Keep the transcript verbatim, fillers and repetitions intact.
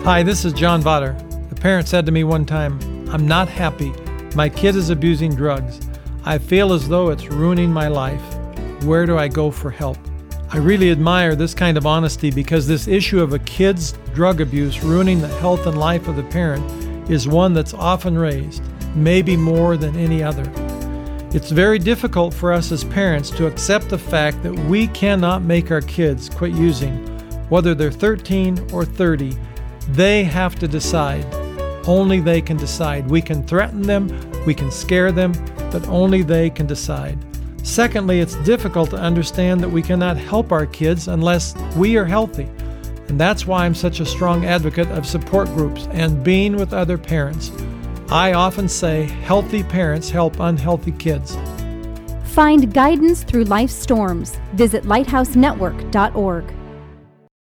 Hi, this is John Vodder. A parent said to me one time, "I'm not happy. My kid is abusing drugs. I feel as though it's ruining my life. Where do I go for help?" I really admire this kind of honesty because this issue of a kid's drug abuse ruining the health and life of the parent is one that's often raised, maybe more than any other. It's very difficult for us as parents to accept the fact that we cannot make our kids quit using. Whether they're thirteen or thirty, they have to decide. Only they can decide. We can threaten them, we can scare them, but only they can decide. Secondly, it's difficult to understand that we cannot help our kids unless we are healthy. And that's why I'm such a strong advocate of support groups and being with other parents. I often say healthy parents help unhealthy kids. Find guidance through life's storms. Visit lighthouse network dot org.